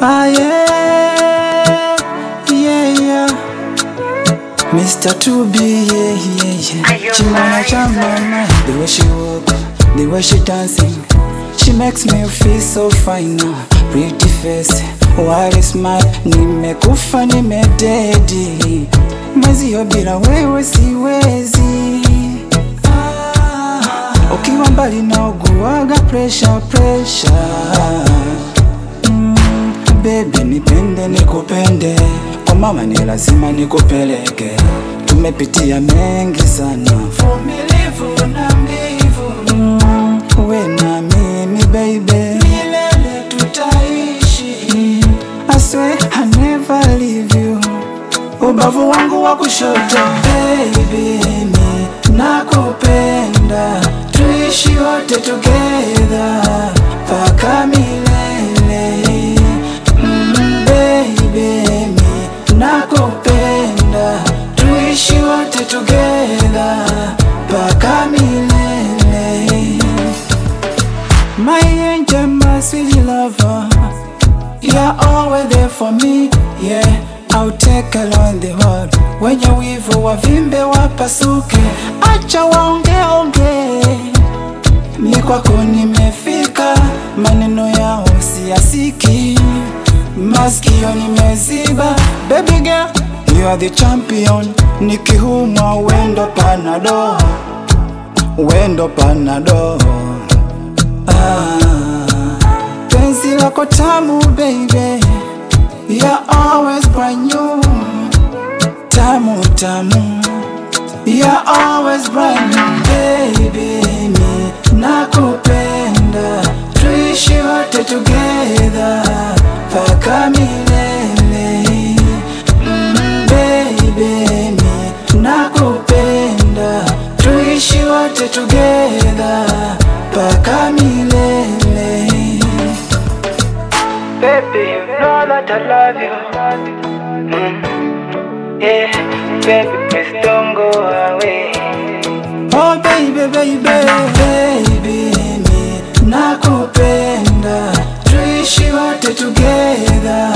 Ah yeah, yeah, yeah. Mr. 2B, yeah, yeah, yeah. Chimona cha mama, the way she walk, the way she dancing, she makes me feel so fine now. Pretty face, white smile, nimekufa nimededi. Mwezio bila wewe siwezi. Ukiwa mbali naoguaga pressure. Baby nipende nikupende, kwa mama ni lazima nikupeleke. Tumepitia mengi sana, vumilivu na mbivu. We na mimi baby, milele tutaishi. I swear I never leave you. Ubavu wangu wa kushoto, baby mi nakupenda. Tuishi wote together paka milele. Baby mi nakupenda. Tuishi wote together paka milele. My angel, my sweet lover, you're always there for me, yeah. I'll take along the world. Wenye wivu wavimbe wapasuke, acha waonge. Mi kwako nimefika, maneno yao siyasiki, masikio nimeziba. Baby girl, you are the champion. Nikihumwa wendo panado, wendo panado. Penzi lako tamu baby, you're always brand new. Tamu tamu, you're always brand new. Baby mi nakupenda. Tuishi wote together paka milele. Baby mi nakupenda. Tuishi wote together paka milele. Baby, you know that I love you. Yeah, baby, please don't go away. Oh baby, baby, baby mi nakupenda. Tuishi wote together